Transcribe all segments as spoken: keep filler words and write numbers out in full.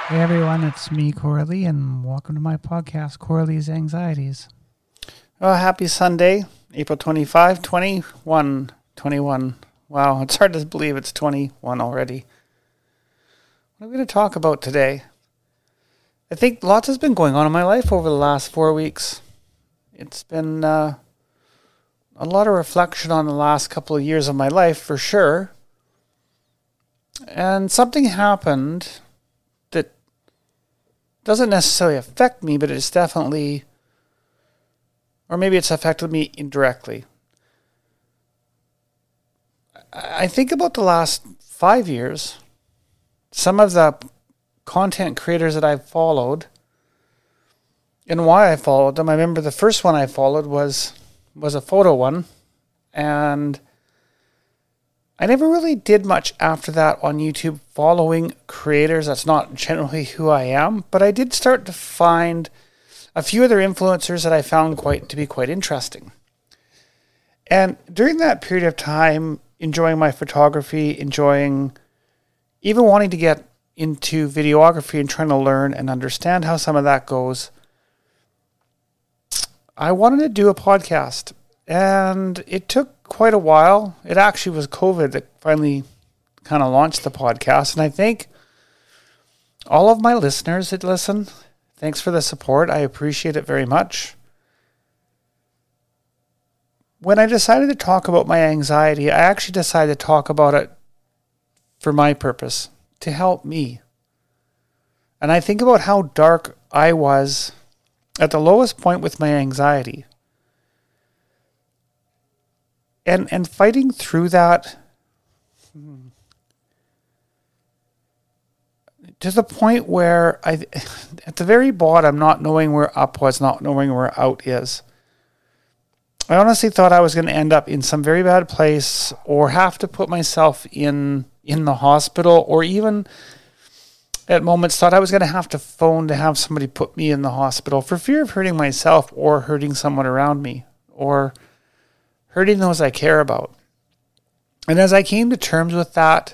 Hey everyone, it's me, Corley, and welcome to my podcast, Corley's Anxieties. Well, happy Sunday, April twenty-fifth, twenty-one, twenty-one. Wow, it's hard to believe it's twenty-one already. What are we going to talk about today? I think lots has been going on in my life over the last four weeks. It's been uh, a lot of reflection on the last couple of years of my life, for sure. And something happened that doesn't necessarily affect me, but it's definitely, or maybe it's affected me indirectly. I think about the last five years, some of the content creators that I've followed and why I followed them. I remember the first one I followed was was a photo one, and I never really did much after that on YouTube following creators. That's not generally who I am, but I did start to find a few other influencers that I found quite to be quite interesting. And during that period of time, enjoying my photography, enjoying, even wanting to get into videography and trying to learn and understand how some of that goes, I wanted to do a podcast. And it took quite a while. It actually was COVID that finally kind of launched the podcast. And I think all of my listeners that listen, thanks for the support. I appreciate it very much. When I decided to talk about my anxiety, I actually decided to talk about it for my purpose, to help me. And I think about how dark I was at the lowest point with my anxiety. And and fighting through that to the point where I, at the very bottom, not knowing where up was, not knowing where out is. I honestly thought I was going to end up in some very bad place or have to put myself in in the hospital, or even at moments thought I was going to have to phone to have somebody put me in the hospital for fear of hurting myself or hurting someone around me or hurting those I care about. And as I came to terms with that,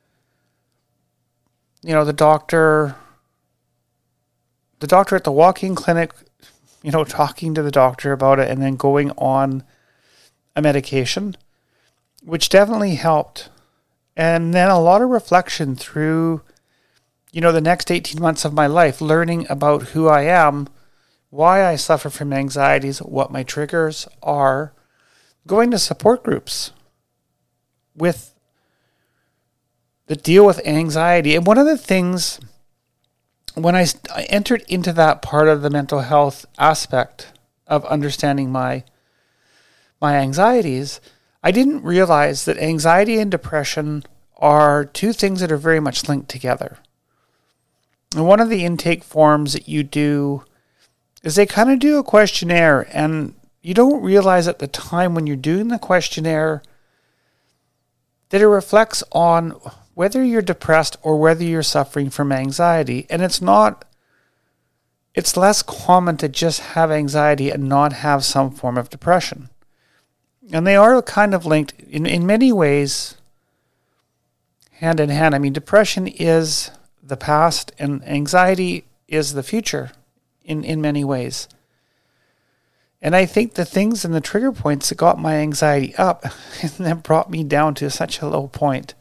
you know, the doctor, the doctor at the walk-in clinic, you know, talking to the doctor about it and then going on a medication, which definitely helped. And then a lot of reflection through, you know, the next eighteen months of my life, learning about who I am, why I suffer from anxieties, what my triggers are, going to support groups with that deal with anxiety. And one of the things, when I, I entered into that part of the mental health aspect of understanding my my anxieties, I didn't realize that anxiety and depression are two things that are very much linked together. And one of the intake forms that you do is they kind of do a questionnaire, and you don't realize at the time when you're doing the questionnaire that it reflects on whether you're depressed or whether you're suffering from anxiety. And it's not, it's less common to just have anxiety and not have some form of depression. And they are kind of linked in, in many ways, hand in hand. I mean, depression is the past and anxiety is the future in, in many ways. And I think the things and the trigger points that got my anxiety up and that brought me down to such a low point.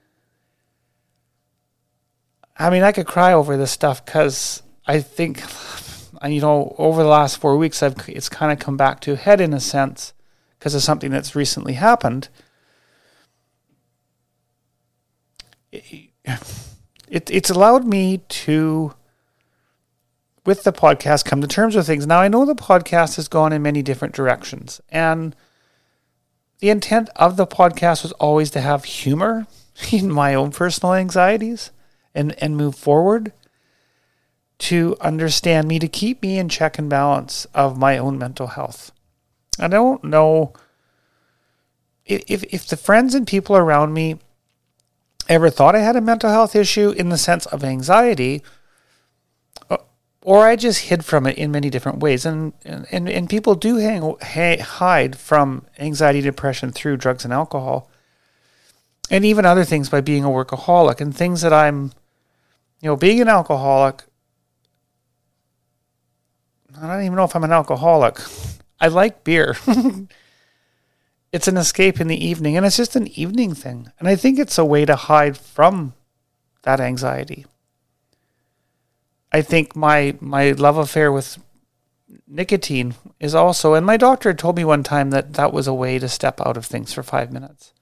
I mean, I could cry over this stuff because I think, you know, over the last four weeks, I've it's kind of come back to a head in a sense because of something that's recently happened. It, it, it's allowed me to, with the podcast, come to terms with things. Now, I know the podcast has gone in many different directions, and the intent of the podcast was always to have humor in my own personal anxieties and, and move forward to understand me, to keep me in check and balance of my own mental health. I don't know if if the friends and people around me ever thought I had a mental health issue in the sense of anxiety, or I just hid from it in many different ways. And and, and people do hang, hide from anxiety, depression through drugs and alcohol, and even other things by being a workaholic and things that I'm, you know, being an alcoholic, I don't even know if I'm an alcoholic. I like beer. It's an escape in the evening, and it's just an evening thing. And I think it's a way to hide from that anxiety. I think my my love affair with nicotine is also, and my doctor had told me one time that that was a way to step out of things for five minutes.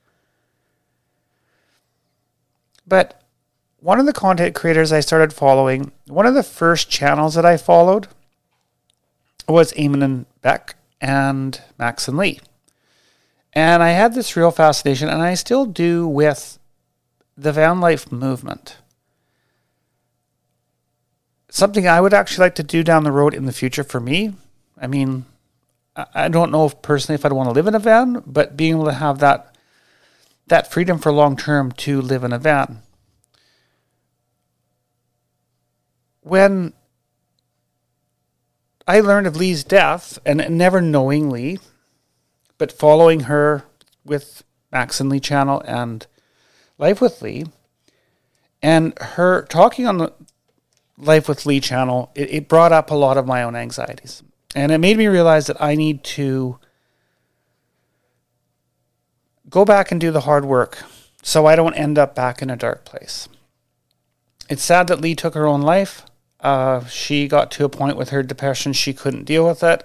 But one of the content creators I started following, one of the first channels that I followed was Eamon and Beck and Max and Lee. And I had this real fascination, and I still do, with the van life movement. Something I would actually like to do down the road in the future for me. I mean, I don't know if personally if I'd want to live in a van, but being able to have that that freedom for long term to live in a van. When I learned of Lee's death, and never knowing Lee, but following her with Max and Lee channel and Life with Lee, and her talking on the Life with Lee channel, it, it brought up a lot of my own anxieties. And it made me realize that I need to go back and do the hard work so I don't end up back in a dark place. It's sad that Lee took her own life. Uh, she got to a point with her depression, she couldn't deal with it.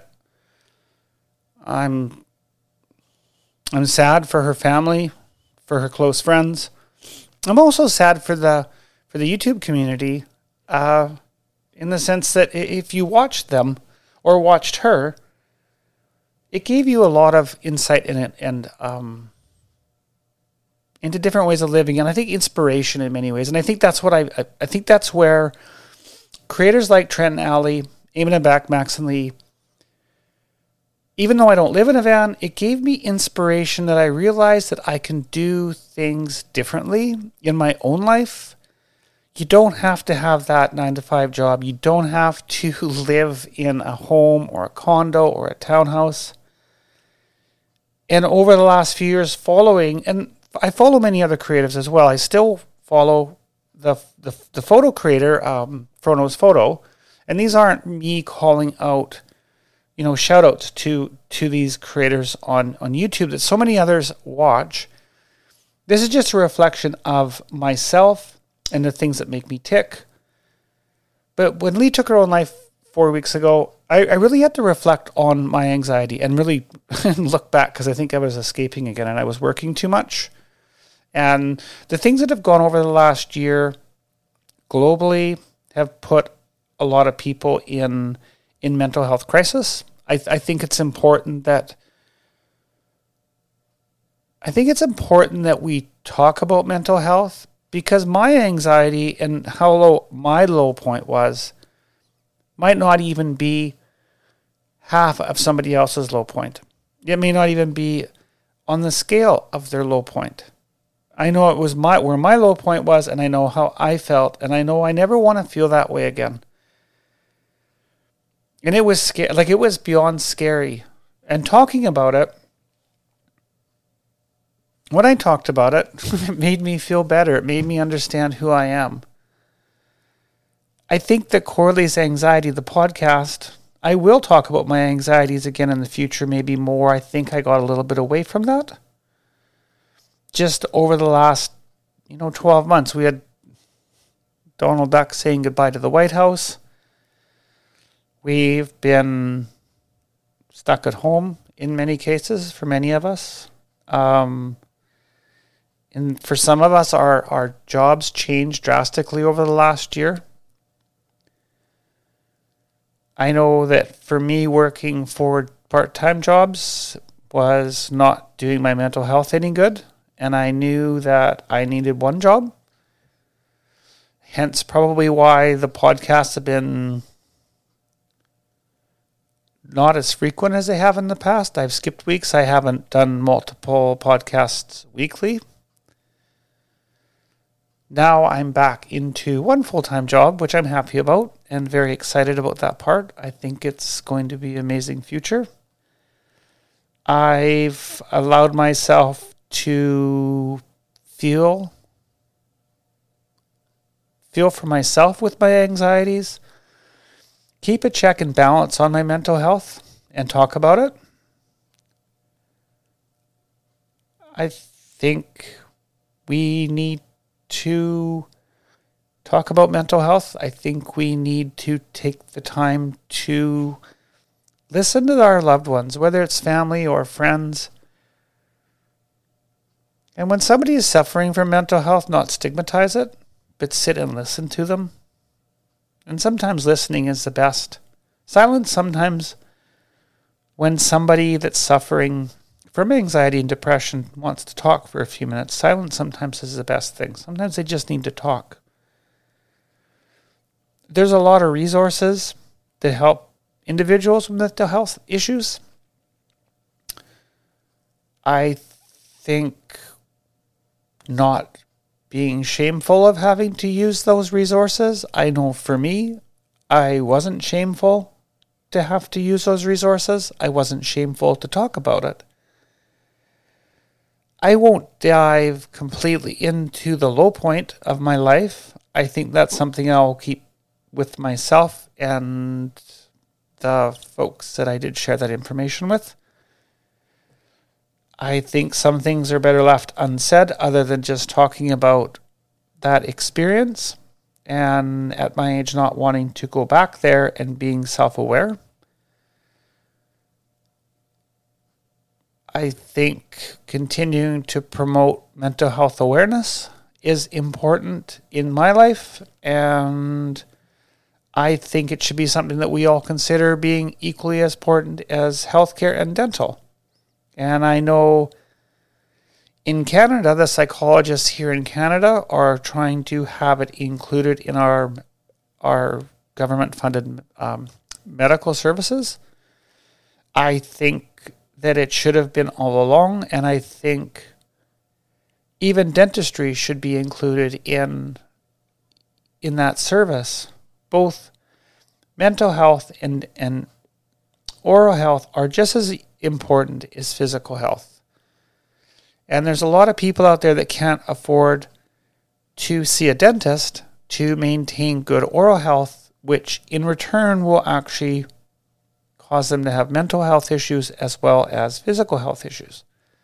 I'm I'm sad for her family, for her close friends. I'm also sad for the for the YouTube community, uh, in the sense that if you watched them or watched her, it gave you a lot of insight in it and um, into different ways of living, and I think inspiration in many ways. And I think that's what I I, I think that's where creators like Trent and Ali, Eamon and Beck, Max and Lee, even though I don't live in a van, it gave me inspiration that I realized that I can do things differently in my own life. You don't have to have that nine to five job. You don't have to live in a home or a condo or a townhouse. And over the last few years following, and I follow many other creatives as well. I still follow the the, the photo creator, um, Frono's Photo. And these aren't me calling out, you know, shout outs to, to these creators on, on YouTube that so many others watch. This is just a reflection of myself and the things that make me tick. But when Lee took her own life four weeks ago, I, I really had to reflect on my anxiety and really look back, because I think I was escaping again and I was working too much. And the things that have gone over the last year globally have put a lot of people in in mental health crisis. I, I think it's important that I think it's important that we talk about mental health, because my anxiety and how low my low point was might not even be half of somebody else's low point. It may not even be on the scale of their low point. I know it was my where my low point was, and I know how I felt, and I know I never want to feel that way again. And it was scary, like it was beyond scary. And talking about it, when I talked about it, it made me feel better. It made me understand who I am. I think that Corley's Anxiety, the podcast, I will talk about my anxieties again in the future, maybe more. I think I got a little bit away from that. Just over the last, you know, twelve months, we had Donald Duck saying goodbye to the White House. We've been stuck at home in many cases for many of us. Um, and for some of us, our, our jobs changed drastically over the last year. I know that for me, working for part-time jobs was not doing my mental health any good. And I knew that I needed one job. Hence probably why the podcasts have been not as frequent as they have in the past. I've skipped weeks. I haven't done multiple podcasts weekly. Now I'm back into one full-time job, which I'm happy about and very excited about that part. I think it's going to be an amazing future. I've allowed myself to feel feel for myself with my anxieties, keep a check and balance on my mental health, and talk about it. I think we need to talk about mental health. I think we need to take the time to listen to our loved ones, whether it's family or friends. And when somebody is suffering from mental health, not stigmatize it, but sit and listen to them. And sometimes listening is the best. Silence sometimes, when somebody that's suffering from anxiety and depression wants to talk for a few minutes, silence sometimes is the best thing. Sometimes they just need to talk. There's a lot of resources that help individuals with mental health issues. I think not being shameful of having to use those resources. I know for me, I wasn't shameful to have to use those resources. I wasn't shameful to talk about it. I won't dive completely into the low point of my life. I think that's something I'll keep with myself and the folks that I did share that information with. I think some things are better left unsaid other than just talking about that experience, and at my age not wanting to go back there and being self-aware. I think continuing to promote mental health awareness is important in my life, and I think it should be something that we all consider being equally as important as healthcare and dental. And I know in Canada, the psychologists here in Canada are trying to have it included in our our government-funded um, medical services. I think that it should have been all along, and I think even dentistry should be included in in that service. Both mental health and, and oral health are just as important as physical health. And there's a lot of people out there that can't afford to see a dentist to maintain good oral health, which in return will actually cause them to have mental health issues as well as physical health issues.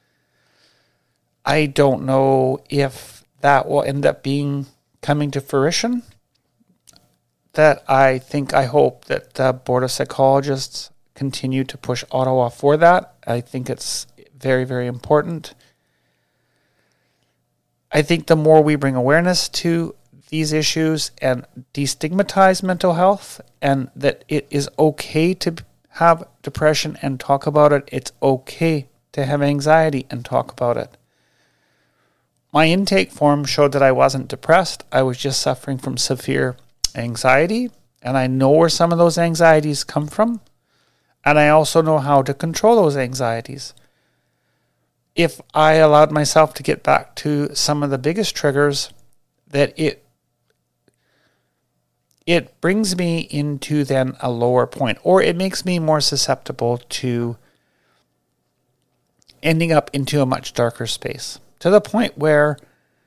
I don't know if that will end up being coming to fruition. That I think, I hope that the Board of Psychologists continue to push Ottawa for that. I think it's very, very important. I think the more we bring awareness to these issues and destigmatize mental health, and that it is okay to have depression and talk about it. It's okay to have anxiety and talk about it. My intake form showed that I wasn't depressed. I was just suffering from severe anxiety, and I know where some of those anxieties come from, and I also know how to control those anxieties. If I allowed myself to get back to some of the biggest triggers, that it it brings me into then a lower point, or it makes me more susceptible to ending up into a much darker space, to the point where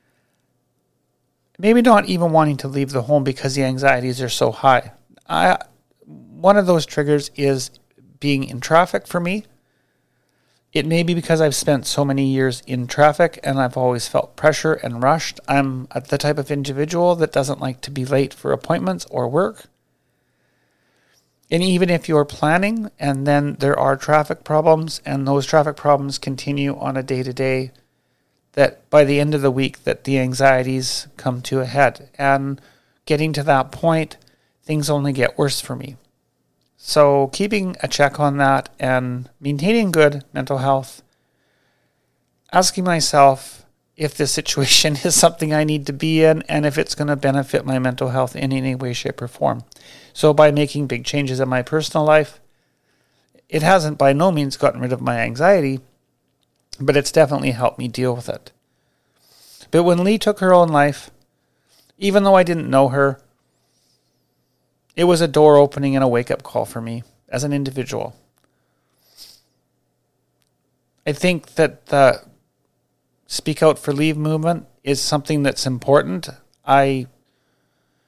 maybe not even wanting to leave the home because the anxieties are so high. I, one of those triggers is being in traffic for me. It may be because I've spent so many years in traffic and I've always felt pressure and rushed. I'm the type of individual that doesn't like to be late for appointments or work. And even if you're planning and then there are traffic problems and those traffic problems continue on a day-to-day, that by the end of the week that the anxieties come to a head. And getting to that point, things only get worse for me. So keeping a check on that and maintaining good mental health, asking myself if this situation is something I need to be in and if it's going to benefit my mental health in any way, shape, or form. So by making big changes in my personal life, it hasn't by no means gotten rid of my anxiety, but it's definitely helped me deal with it. But when Lee took her own life, even though I didn't know her, it was a door opening and a wake-up call for me as an individual. I think that the Speak Out for Leave movement is something that's important. I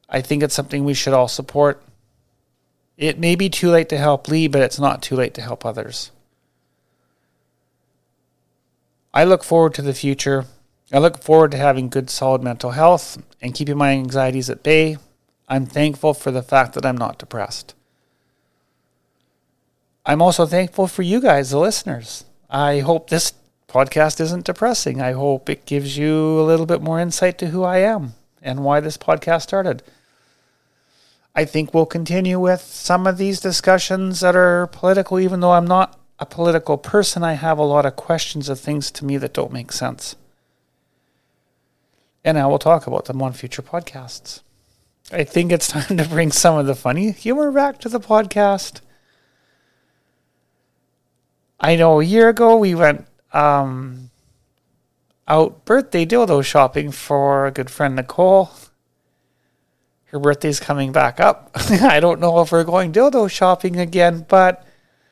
I think it's something we should all support. It may be too late to help Lee, but it's not too late to help others. I look forward to the future. I look forward to having good, solid mental health and keeping my anxieties at bay. I'm thankful for the fact that I'm not depressed. I'm also thankful for you guys, the listeners. I hope this podcast isn't depressing. I hope it gives you a little bit more insight to who I am and why this podcast started. I think we'll continue with some of these discussions that are political, even though I'm not a political person. I have a lot of questions of things to me that don't make sense. And I will talk about them on future podcasts. I think it's time to bring some of the funny humor back to the podcast. I know a year ago we went um, out birthday dildo shopping for a good friend, Nicole. Her birthday's coming back up. I don't know if we're going dildo shopping again, but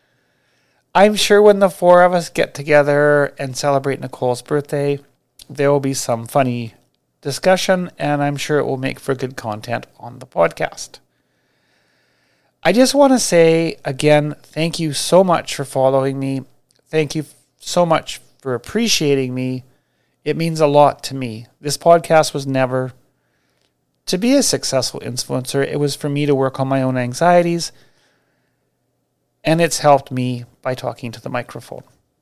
I'm sure when the four of us get together and celebrate Nicole's birthday, there will be some funny discussion, and I'm sure it will make for good content on the podcast. I just want to say again, thank you so much for following me. Thank you so much for appreciating me. It means a lot to me. This podcast was never to be a successful influencer. It was for me to work on my own anxieties, and it's helped me by talking to the microphone.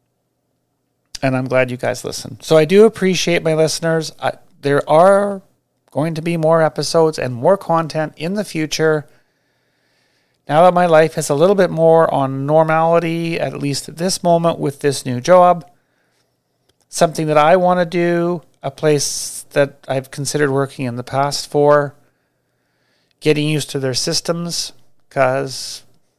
And I'm glad you guys listen. So I do appreciate my listeners. I, there are going to be more episodes and more content in the future. Now that my life is a little bit more on normality, at least at this moment with this new job, something that I want to do, a place that I've considered working in the past for, getting used to their systems, because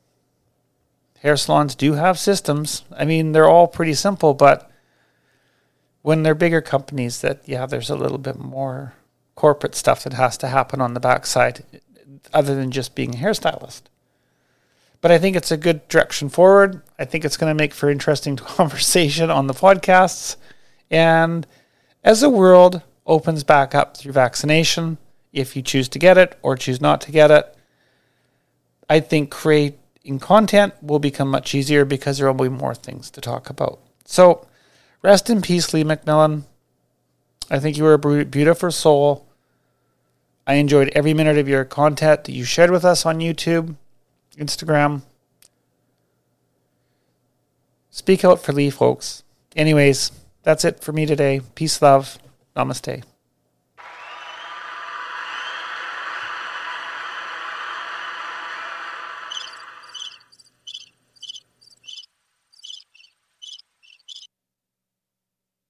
hair salons do have systems. I mean, they're all pretty simple, but when they're bigger companies that, yeah, there's a little bit more corporate stuff that has to happen on the backside other than just being a hairstylist. But I think it's a good direction forward. I think it's going to make for interesting conversation on the podcasts. And as the world opens back up through vaccination, if you choose to get it or choose not to get it, I think creating content will become much easier because there will be more things to talk about. So rest in peace, Lee McMillan. I think you were a beautiful soul. I enjoyed every minute of your content that you shared with us on YouTube, Instagram. Speak out for Lee, folks. Anyways, that's it for me today. Peace, love. Namaste.